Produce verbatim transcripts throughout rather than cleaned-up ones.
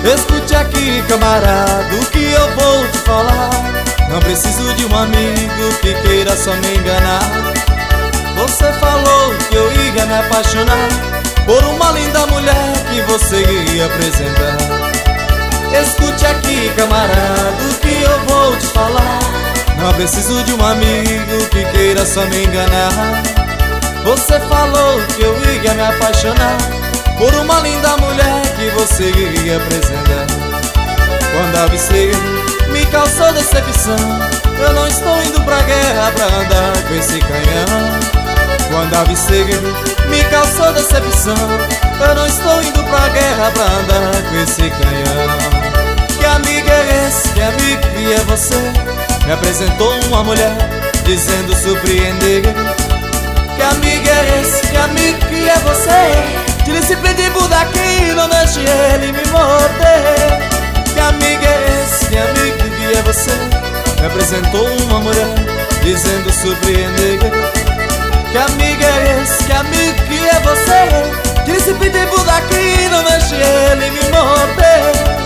Escute aqui, camarada, o que eu vou te falar. Não preciso de um amigo que queira só me enganar. Você falou que eu ia me apaixonar por uma linda mulher que você ia apresentar. Escute aqui, camarada, o que eu vou te falar. Não preciso de um amigo que queira só me enganar. Você falou que eu ia me apaixonar por uma linda mulher que você ia apresentar. Quando avistei, me causou decepção. Eu não estou indo pra guerra pra andar com esse canhão. Quando avistei, me causou decepção. Eu não estou indo pra guerra pra andar com esse canhão. Que amigo é esse, que amigo que é você? Me apresentou uma mulher dizendo surpreender. Que amigo é esse, que amigo que é você? Tira esse pitbull daqui, não deixe ele me morder. Que amigo é esse, que amigo que é você? Me apresentou uma mulher dizendo surpreender. Que amigo é esse, que amigo que é você? Tira esse pitbull daqui, não deixe ele me morder.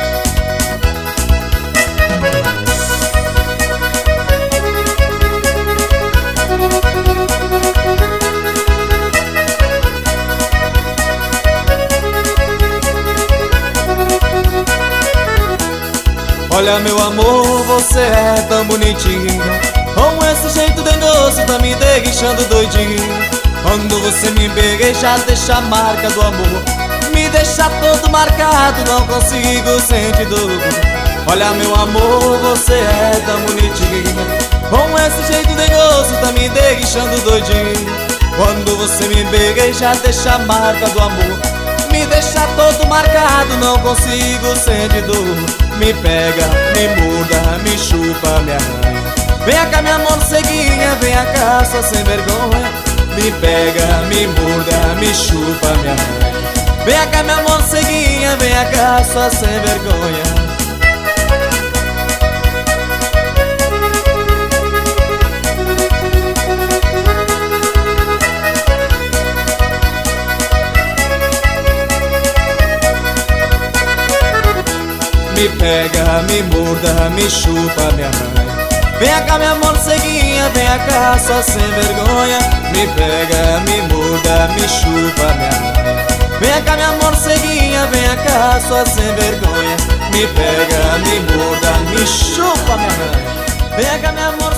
Olha meu amor, você é tão bonitinho, com esse jeito dengoso tá me deixando doidinho. Quando você me beija, deixa a marca do amor, me deixa todo marcado, não consigo sentir dor. Olha meu amor, você é tão bonitinho, com esse jeito dengoso tá me deixando doidinho. Quando você me beija, deixa a marca do amor, me deixa todo marcado, não consigo sentir dor. Me pega, me muda, me chupa, me arranha. Venha cá minha morceguinha, venha cá só sem vergonha. Me pega, me muda, me chupa, me arranha. Venha cá minha morceguinha, venha cá só sem vergonha. Me pega, me morda, me chupa, me arranha. Venha cá minha morceguinha, venha cá só sem vergonha. Me pega, me morda, me chupa, me arranha. Venha cá minha morceguinha, venha cá só sem vergonha. Me pega, me morda, me chupa, me arranha. Venha cá minha morceguinha.